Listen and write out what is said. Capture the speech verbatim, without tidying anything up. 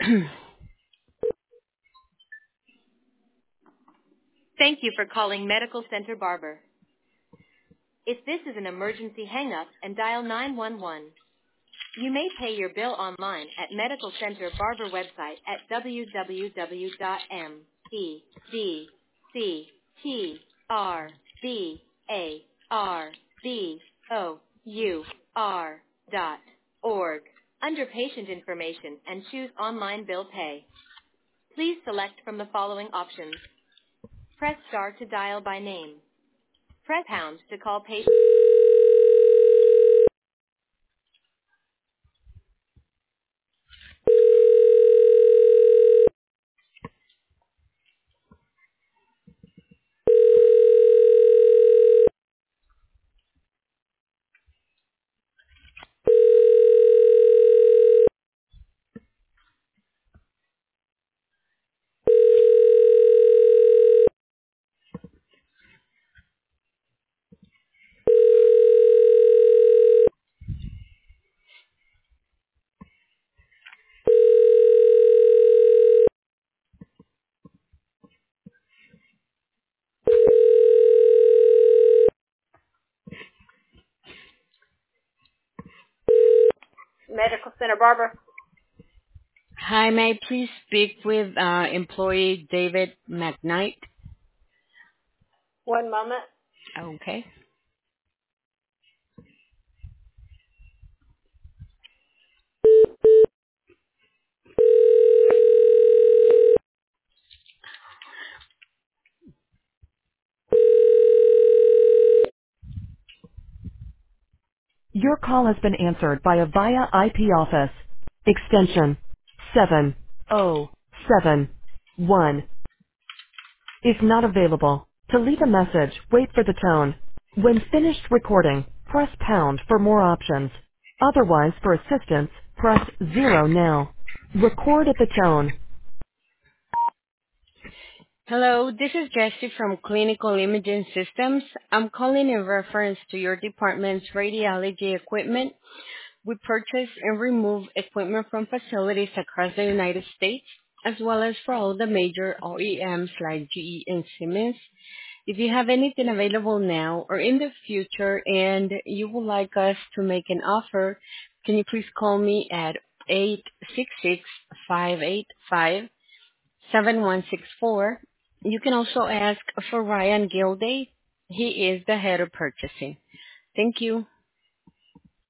Thank you for calling Medical Center Barber. If this is an emergency hang-up and dial nine one one. You may pay your bill online at Medical Center Barber website at w w w dot medicalbarber dot org under patient information and choose online bill pay. Please select from the following options. Press star to dial by name. Press pound to call patient. Medical Center Barber. Hi, may I please speak with uh, employee David McKnight? One moment. Okay. Your call has been answered by a via I P office. Extension seven oh seven one is not available. To leave a message, wait for the tone. When finished recording, press pound for more options. Otherwise, for assistance, press zero now. Record at the tone. Hello, this is Jessie from Clinical Imaging Systems. I'm calling in reference to your department's radiology equipment. We purchase and remove equipment from facilities across the United States, as well as for all the major O E Ms like G E and Siemens. If you have anything available now or in the future and you would like us to make an offer, can you please call me at eight six six, five eight five, seven one six four. You can also ask for Ryan Gilday. He is the head of purchasing. Thank you.